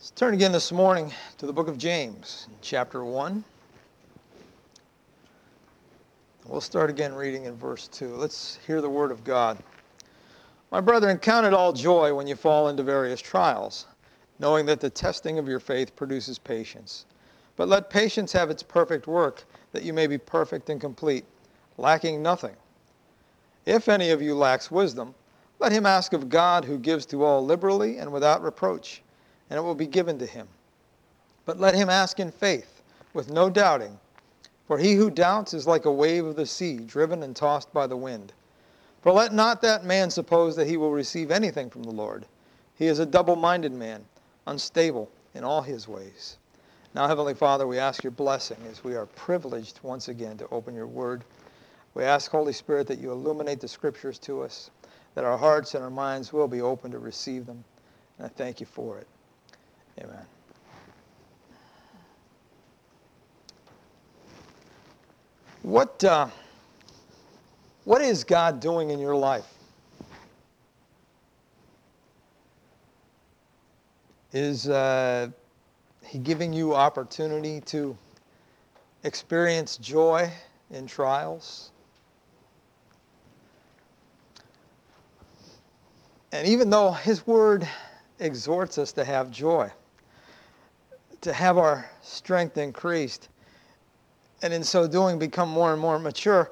Let's turn again this morning to the book of James, chapter 1. We'll start again reading in verse 2. Let's hear the word of God. My brethren, count it all joy when you fall into various trials, knowing that the testing of your faith produces patience. But let patience have its perfect work, that you may be perfect and complete, lacking nothing. If any of you lacks wisdom, let him ask of God, who gives to all liberally and without reproach, and it will be given to him. But let him ask in faith, with no doubting. For he who doubts is like a wave of the sea, driven and tossed by the wind. For let not that man suppose that he will receive anything from the Lord. He is a double-minded man, unstable in all his ways. Now, Heavenly Father, we ask your blessing as we are privileged once again to open your word. We ask, Holy Spirit, that you illuminate the scriptures to us, that our hearts and our minds will be open to receive them. And I thank you for it. Amen. What is God doing in your life? Is he giving you opportunity to experience joy in trials? And even though his word exhorts us to have joy, to have our strength increased, and in so doing become more and more mature,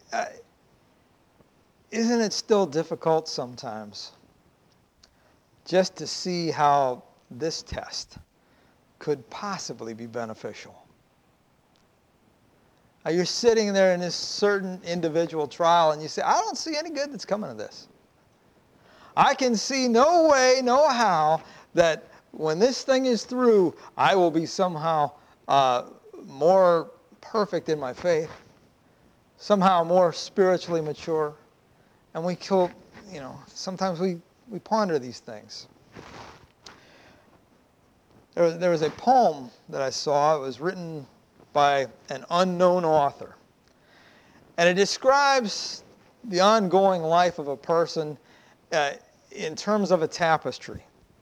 isn't it still difficult sometimes just to see how this test could possibly be beneficial? You're sitting there in this certain individual trial and you say, I don't see any good that's coming of this. I can see no way, no how that when this thing is through, I will be somehow more perfect in my faith, somehow more spiritually mature. And we kill, sometimes we ponder these things. There was a poem that I saw. It was written by an unknown author. And it describes the ongoing life of a person in terms of a tapestry.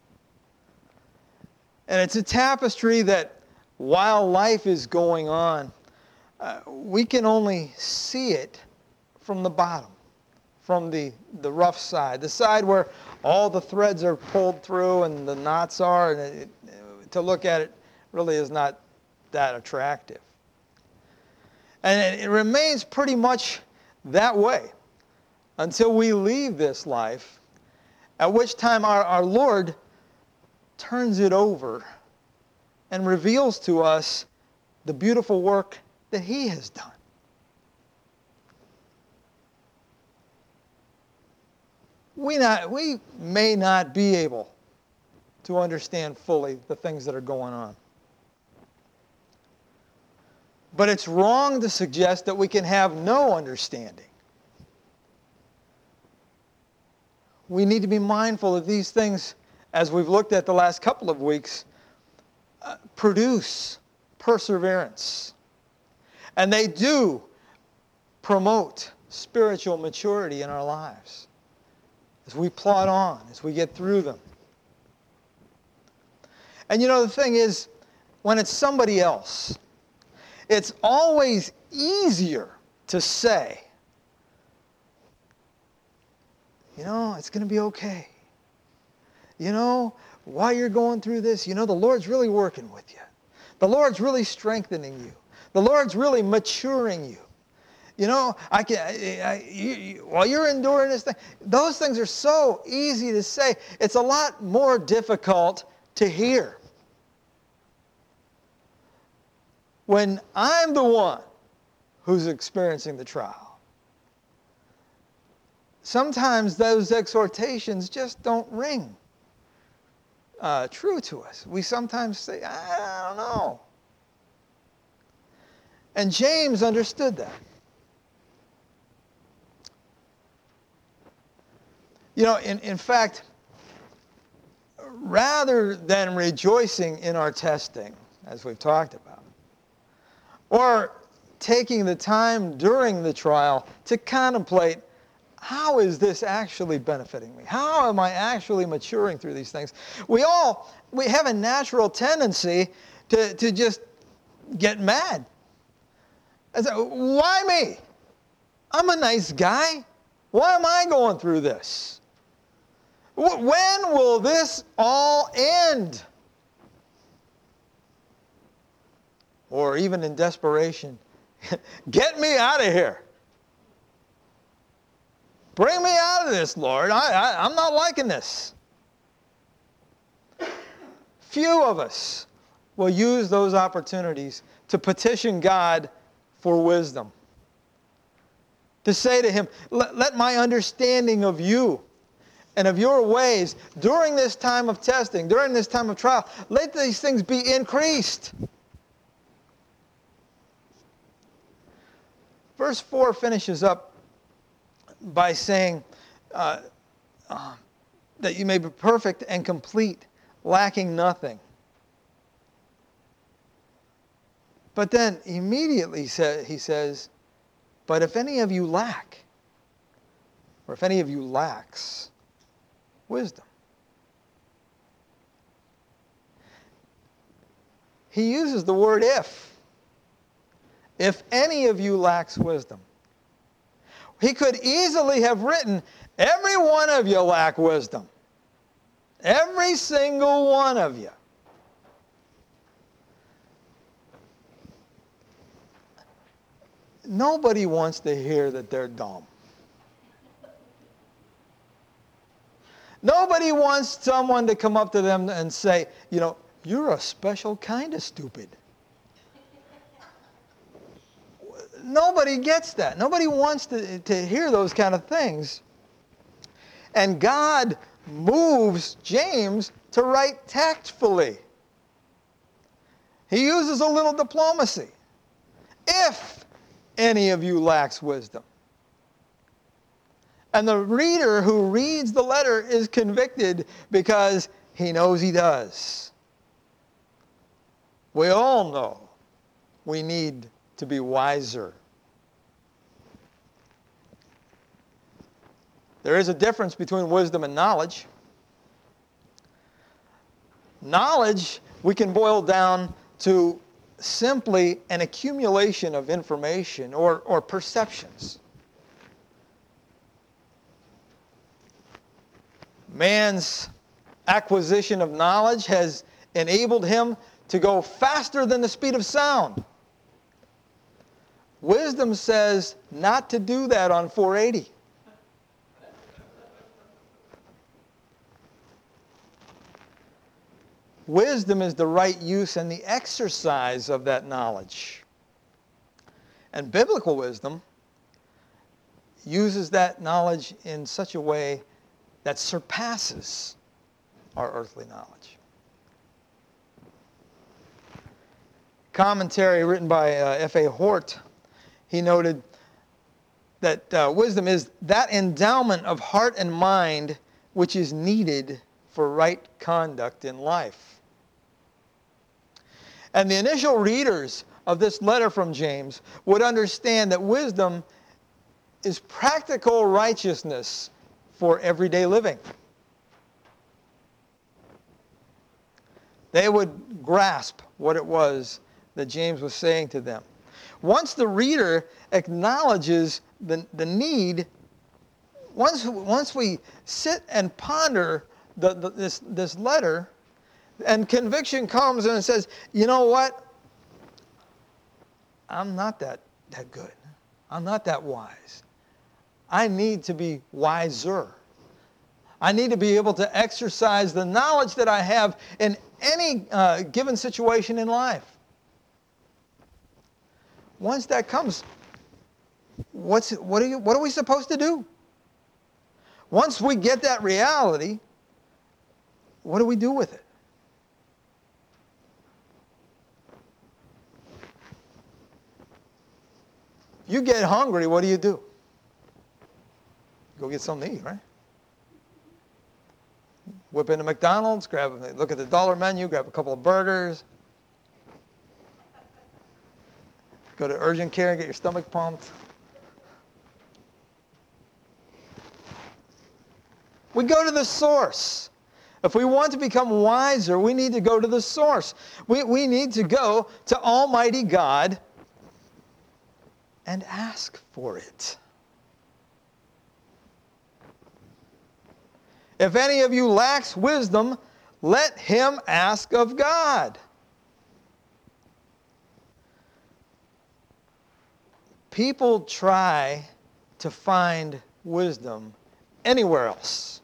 And it's a tapestry that while life is going on, we can only see it from the bottom, from the rough side, the side where all the threads are pulled through and the knots are, and to look at it really is not that attractive. And it remains pretty much that way until we leave this life, at which time our Lord turns it over and reveals to us the beautiful work that he has done. We may not be able to understand fully the things that are going on. But it's wrong to suggest that we can have no understanding. We need to be mindful of these things, as we've looked at the last couple of weeks, produce perseverance. And they do promote spiritual maturity in our lives as we plod on, as we get through them. And the thing is, when it's somebody else, it's always easier to say, it's going to be okay. While you're going through this, the Lord's really working with you. The Lord's really strengthening you. The Lord's really maturing you. While you're enduring this thing, those things are so easy to say. It's a lot more difficult to hear. When I'm the one who's experiencing the trial, sometimes those exhortations just don't ring true to us. We sometimes say, I don't know. And James understood that. In fact, rather than rejoicing in our testing, as we've talked about, or taking the time during the trial to contemplate how is this actually benefiting me? How am I actually maturing through these things? We have a natural tendency to just get mad. I say, why me? I'm a nice guy. Why am I going through this? When will this all end? Or even in desperation, get me out of here. Bring me out of this, Lord. I'm not liking this. Few of us will use those opportunities to petition God for wisdom. To say to him, let my understanding of you and of your ways during this time of testing, during this time of trial, let these things be increased. Verse 4 finishes up by saying that you may be perfect and complete, lacking nothing. But then immediately he says, but if any of you lack, or if any of you lacks wisdom. He uses the word if. If any of you lacks wisdom. He could easily have written, every one of you lack wisdom. Every single one of you. Nobody wants to hear that they're dumb. Nobody wants someone to come up to them and say, you're a special kind of stupid. Nobody gets that. Nobody wants to hear those kind of things. And God moves James to write tactfully. He uses a little diplomacy. If any of you lacks wisdom. And the reader who reads the letter is convicted because he knows he does. We all know we need to be wiser. There is a difference between wisdom and knowledge. Knowledge we can boil down to simply an accumulation of information or perceptions. Man's acquisition of knowledge has enabled him to go faster than the speed of sound. Wisdom says not to do that on 480. Wisdom is the right use and the exercise of that knowledge. And biblical wisdom uses that knowledge in such a way that surpasses our earthly knowledge. Commentary written by F.A. Hort, he noted that wisdom is that endowment of heart and mind which is needed for right conduct in life. And the initial readers of this letter from James would understand that wisdom is practical righteousness for everyday living. They would grasp what it was that James was saying to them. Once the reader acknowledges the need, once we sit and ponder this letter, and conviction comes and it says, you know what? I'm not that good. I'm not that wise. I need to be wiser. I need to be able to exercise the knowledge that I have in any given situation in life. Once that comes, what are we supposed to do? Once we get that reality, what do we do with it? You get hungry, what do? Go get something to eat, right? Whip into McDonald's, look at the dollar menu, grab a couple of burgers. Go to urgent care and get your stomach pumped. We go to the source. If we want to become wiser, we need to go to the source. We need to go to Almighty God and ask for it. If any of you lacks wisdom, let him ask of God. People try to find wisdom anywhere else.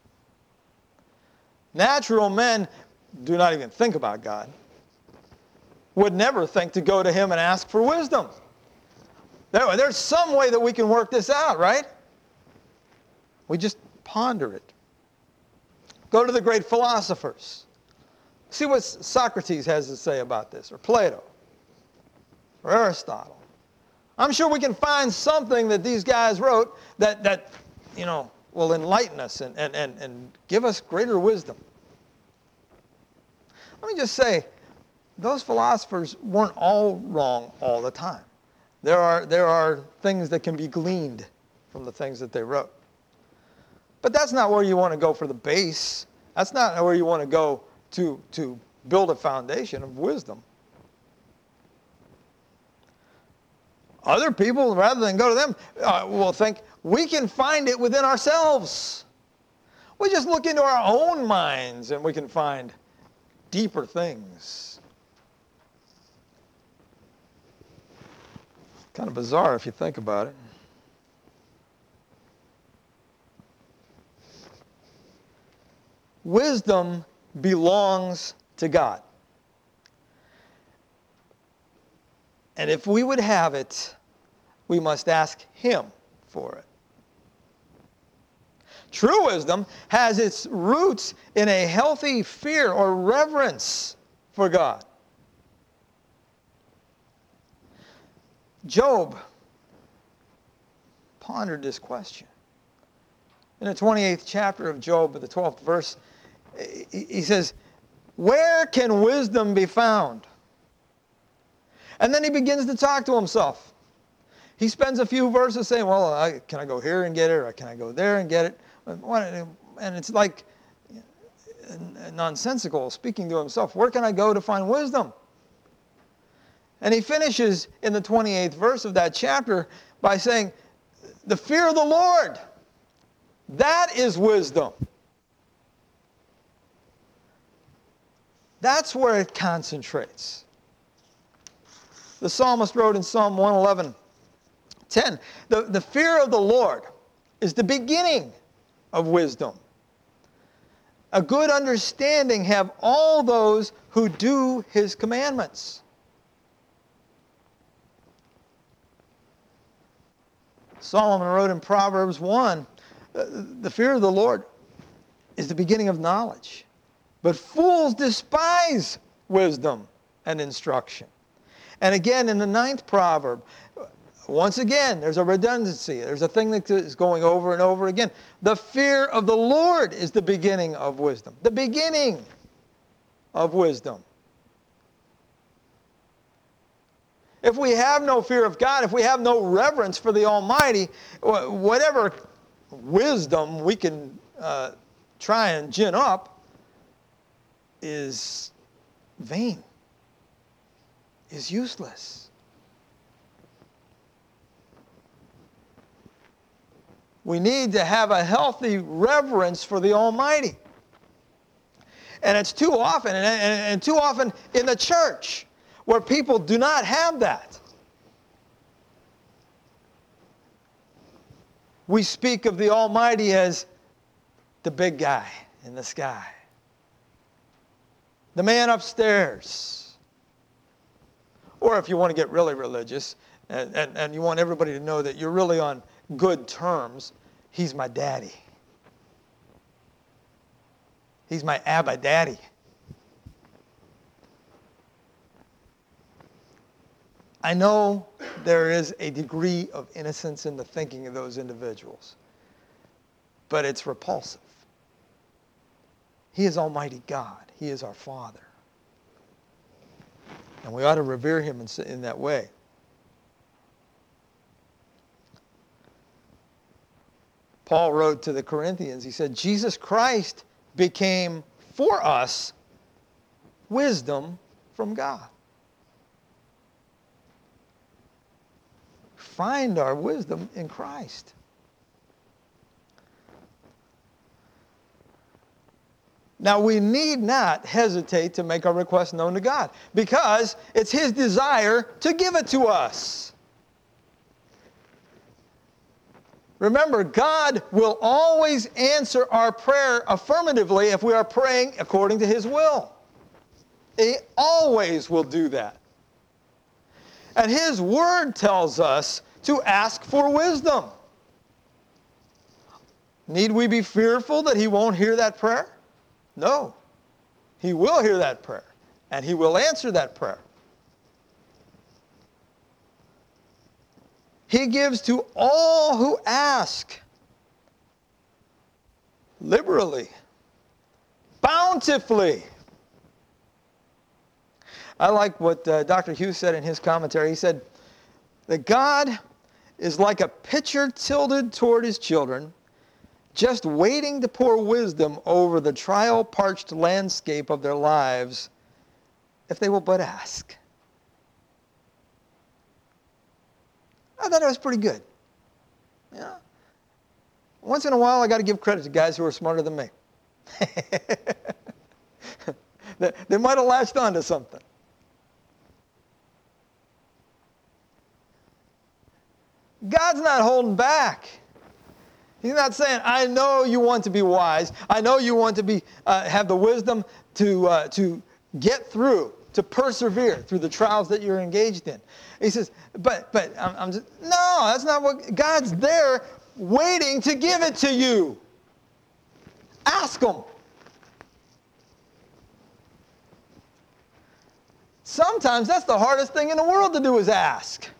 Natural men do not even think about God. Would never think to go to him and ask for wisdom. There's some way that we can work this out, right? We just ponder it. Go to the great philosophers. See what Socrates has to say about this, or Plato, or Aristotle. I'm sure we can find something that these guys wrote that will enlighten us and give us greater wisdom. Let me just say, those philosophers weren't all wrong all the time. There are things that can be gleaned from the things that they wrote. But that's not where you want to go for the base. That's not where you want to go to build a foundation of wisdom. Other people, rather than go to them, will think we can find it within ourselves. We just look into our own minds and we can find deeper things. Kind of bizarre if you think about it. Wisdom belongs to God. And if we would have it, we must ask him for it. True wisdom has its roots in a healthy fear or reverence for God. Job pondered this question. In the 28th chapter of Job, the 12th verse, he says, "Where can wisdom be found?" And then he begins to talk to himself. He spends a few verses saying, well, can I go here and get it, or can I go there and get it? And it's like nonsensical, speaking to himself. Where can I go to find wisdom? And he finishes in the 28th verse of that chapter by saying, the fear of the Lord, that is wisdom. That's where it concentrates. The psalmist wrote in Psalm 111:10, the fear of the Lord is the beginning of wisdom. A good understanding have all those who do his commandments. Solomon wrote in Proverbs 1, the fear of the Lord is the beginning of knowledge. But fools despise wisdom and instruction. And again, in the 9th proverb, once again, there's a redundancy. There's a thing that is going over and over again. The fear of the Lord is the beginning of wisdom. The beginning of wisdom. If we have no fear of God, if we have no reverence for the Almighty, whatever wisdom we can try and gin up is vain, is useless. We need to have a healthy reverence for the Almighty. And it's too often, and too often in the church, where people do not have that. We speak of the Almighty as the big guy in the sky, the man upstairs. Or if you want to get really religious, and you want everybody to know that you're really on good terms, he's my daddy. He's my Abba daddy. I know there is a degree of innocence in the thinking of those individuals, but it's repulsive. He is Almighty God. He is our Father. And we ought to revere him in that way. Paul wrote to the Corinthians, he said, Jesus Christ became for us wisdom from God. Find our wisdom in Christ. Now, we need not hesitate to make our request known to God because it's His desire to give it to us. Remember, God will always answer our prayer affirmatively if we are praying according to His will. He always will do that. And His Word tells us to ask for wisdom. Need we be fearful that He won't hear that prayer? No. He will hear that prayer, and He will answer that prayer. He gives to all who ask, liberally, bountifully. I like what Dr. Hughes said in his commentary. He said that God is like a pitcher tilted toward His children, just waiting to pour wisdom over the trial-parched landscape of their lives if they will but ask. I thought it was pretty good. You know? Once in a while, I got to give credit to guys who are smarter than me. They might have latched on to something. God's not holding back. He's not saying, I know you want to be wise. I know you want to be have the wisdom to get through, to persevere through the trials that you're engaged in. He says, but I'm just, no, that's not what, God's there waiting to give it to you. Ask Him. Sometimes that's the hardest thing in the world to do is ask.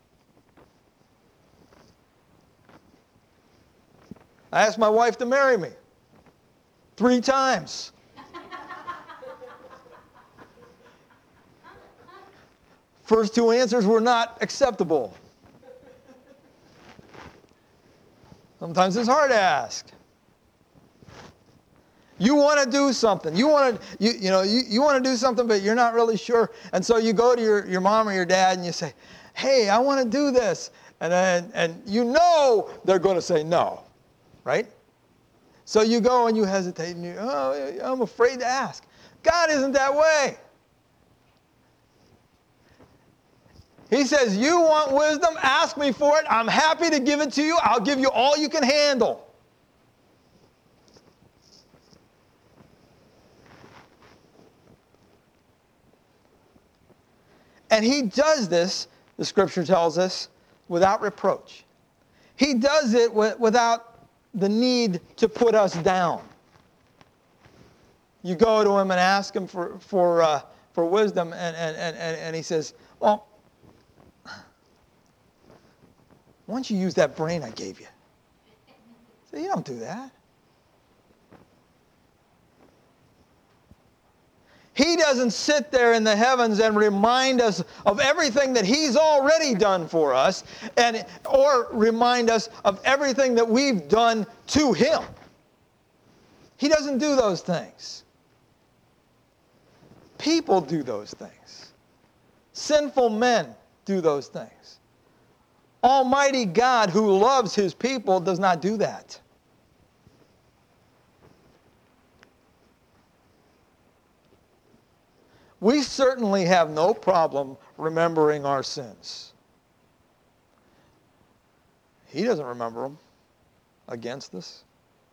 I asked my wife to marry me 3 times. First 2 answers were not acceptable. Sometimes it's hard to ask. You want to do something. You want to do something, but you're not really sure. And so you go to your mom or your dad and you say, hey, I want to do this. And you know they're going to say no, right? So you go and you hesitate and I'm afraid to ask. God isn't that way. He says, you want wisdom? Ask me for it. I'm happy to give it to you. I'll give you all you can handle. And He does this, the Scripture tells us, without reproach. He does it without the need to put us down. You go to Him and ask Him for wisdom, and He says, well, why don't you use that brain I gave you? So you don't do that. He doesn't sit there in the heavens and remind us of everything that He's already done for us, or remind us of everything that we've done to Him. He doesn't do those things. People do those things. Sinful men do those things. Almighty God, who loves His people, does not do that. We certainly have no problem remembering our sins. He doesn't remember them against us.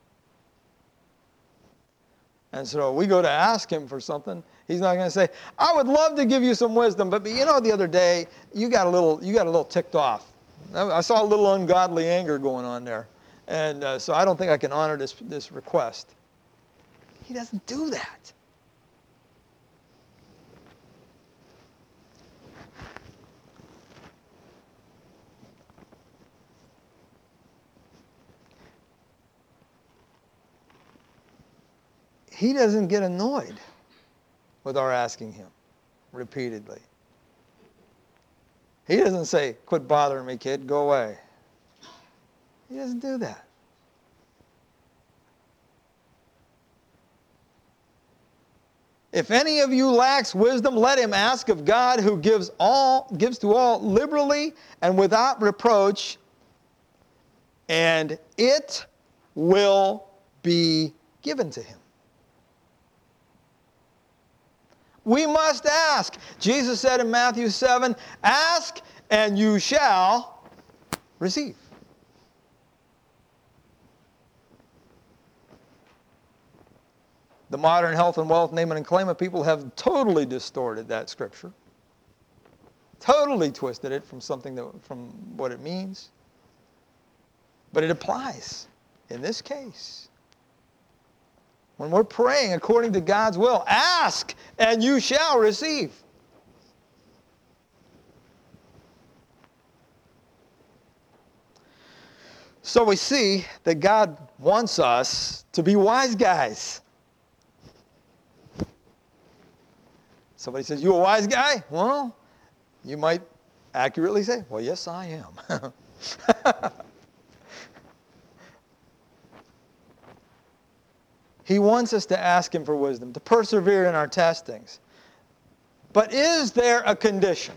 And so we go to ask Him for something. He's not going to say, I would love to give you some wisdom, but the other day you got a little ticked off. I saw a little ungodly anger going on there. And so I don't think I can honor this request. He doesn't do that. He doesn't get annoyed with our asking Him repeatedly. He doesn't say, quit bothering me, kid, go away. He doesn't do that. If any of you lacks wisdom, let him ask of God, who gives to all liberally and without reproach, and it will be given to him. We must ask. Jesus said in Matthew 7, ask and you shall receive. The modern health and wealth name it and claim it people have totally distorted that scripture. Totally twisted it from from what it means. But it applies in this case. When we're praying according to God's will, ask and you shall receive. So we see that God wants us to be wise guys. Somebody says, you a wise guy? Well, you might accurately say, well, yes, I am. He wants us to ask him for wisdom, to persevere in our testings. But is there a condition?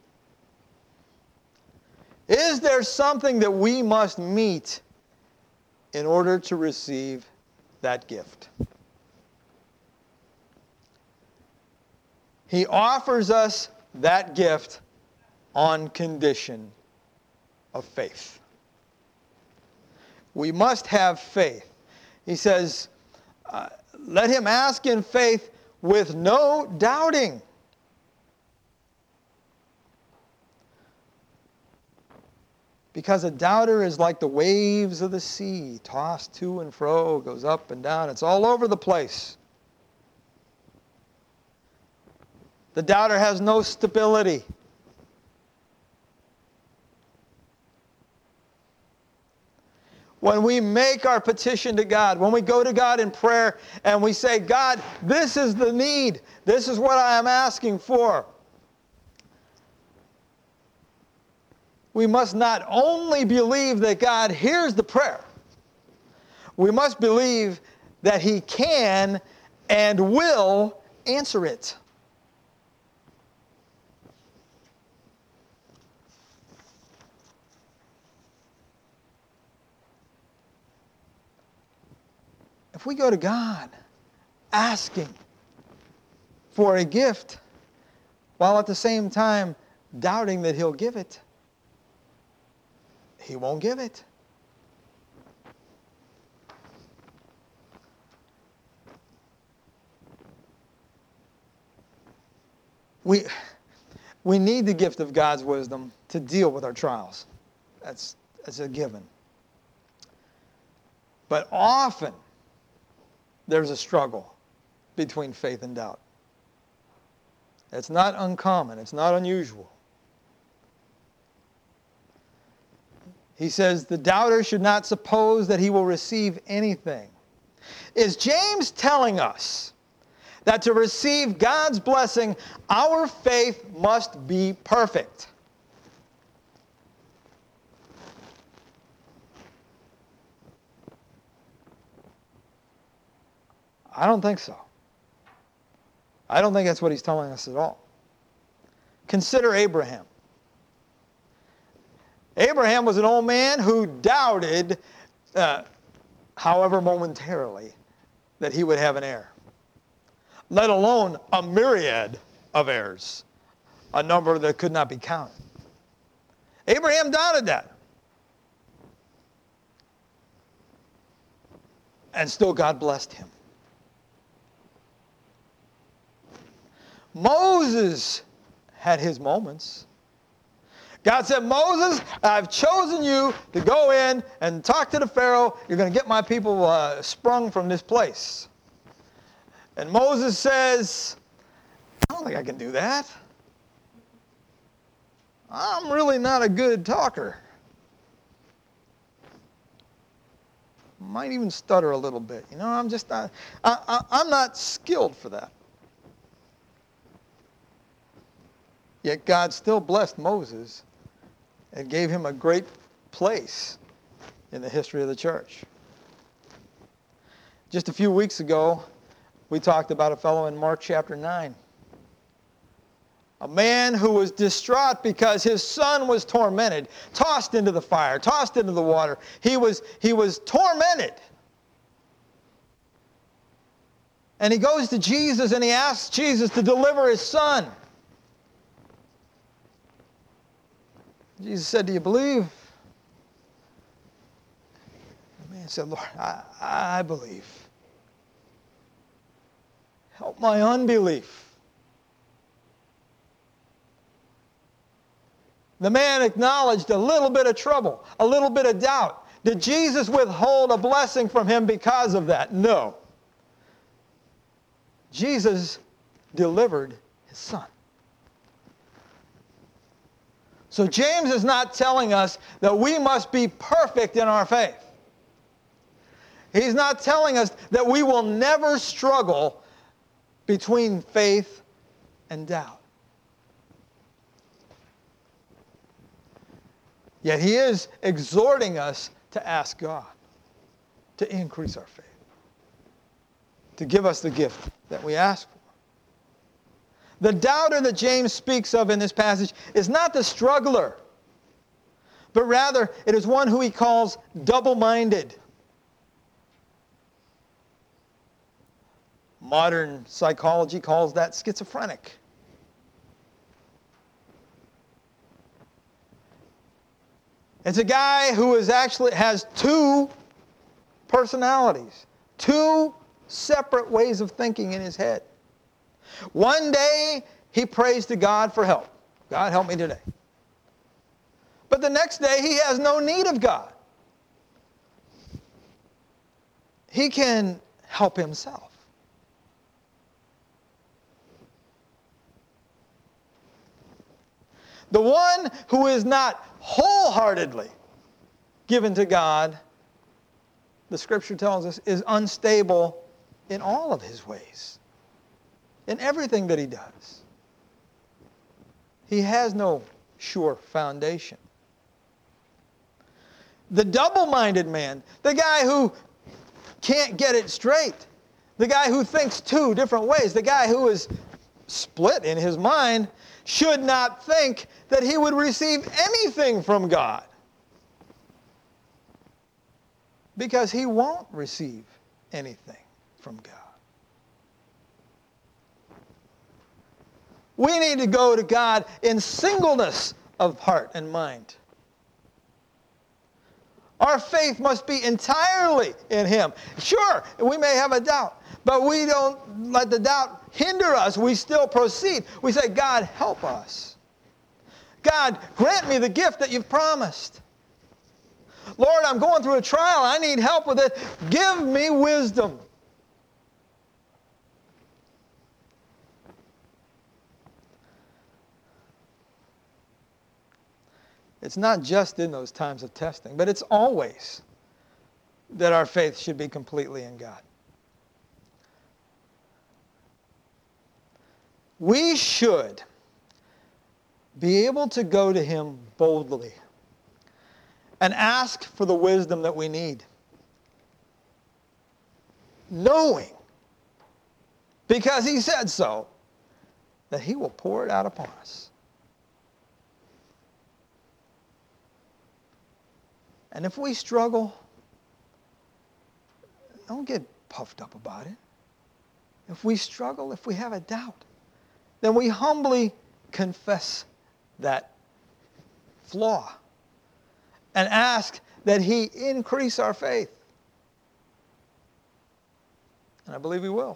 Is there something that we must meet in order to receive that gift? He offers us that gift on condition of faith. We must have faith. He says, let him ask in faith with no doubting. Because a doubter is like the waves of the sea, tossed to and fro, goes up and down. It's all over the place. The doubter has no stability. When we make our petition to God, when we go to God in prayer and we say, God, this is the need. This is what I am asking for. We must not only believe that God hears the prayer, we must believe that He can and will answer it. If we go to God asking for a gift while at the same time doubting that He'll give it, He won't give it. We need the gift of God's wisdom to deal with our trials. That's a given. But often, there's a struggle between faith and doubt. It's not uncommon. It's not unusual. He says, the doubter should not suppose that he will receive anything. Is James telling us that to receive God's blessing, our faith must be perfect? I don't think so. I don't think that's what he's telling us at all. Consider Abraham. Abraham was an old man who doubted, however momentarily, that he would have an heir, let alone a myriad of heirs, a number that could not be counted. Abraham doubted that. And still God blessed him. Moses had his moments. God said, Moses, I've chosen you to go in and talk to the Pharaoh. You're going to get my people sprung from this place. And Moses says, I don't think I can do that. I'm really not a good talker. Might even stutter a little bit. You know, I'm just not, I'm not skilled for that. Yet God still blessed Moses and gave him a great place in the history of the church. Just a few weeks ago, We talked about a fellow in Mark chapter 9. A man who was distraught because his son was tormented, tossed into the fire, tossed into the water. He was tormented. And he goes to Jesus and he asks Jesus to deliver his son. Jesus said, "Do you believe?" The man said, "Lord, I believe. Help my unbelief." The man acknowledged a little bit of trouble, a little bit of doubt. Did Jesus withhold a blessing from him because of that? No. Jesus delivered his son. So James is not telling us that we must be perfect in our faith. He's not telling us that we will never struggle between faith and doubt. Yet he is exhorting us to ask God to increase our faith, to give us the gift that we ask for. The doubter that James speaks of in this passage is not the struggler, but rather it is one who he calls double-minded. Modern psychology calls that schizophrenic. It's a guy who has two personalities, two separate ways of thinking in his head. One day, he prays to God for help. God, help me today. But the next day, he has no need of God. He can help himself. The one who is not wholeheartedly given to God, the Scripture tells us, is unstable in all of his ways, in everything that he does. He has no sure foundation. The double-minded man, the guy who can't get it straight, the guy who thinks two different ways, the guy who is split in his mind, should not think that he would receive anything from God, because he won't receive anything from God. We need to go to God in singleness of heart and mind. Our faith must be entirely in Him. Sure, we may have a doubt, but we don't let the doubt hinder us. We still proceed. We say, God, help us. God, grant me the gift that you've promised. Lord, I'm going through a trial. I need help with it. Give me wisdom. It's not just in those times of testing, but it's always that our faith should be completely in God. We should be able to go to Him boldly and ask for the wisdom that we need, knowing, because He said so, that He will pour it out upon us. And if we struggle, don't get puffed up about it. If we struggle, if we have a doubt, then we humbly confess that flaw and ask that He increase our faith. And I believe He will.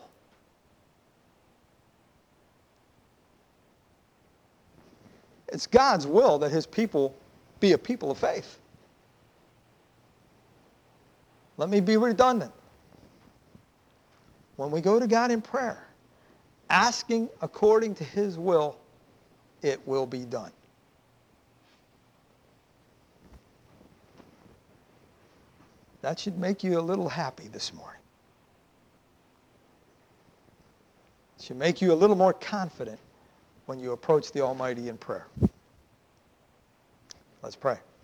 It's God's will that His people be a people of faith. Let me be redundant. When we go to God in prayer, asking according to His will, it will be done. That should make you a little happy this morning. It should make you a little more confident when you approach the Almighty in prayer. Let's pray.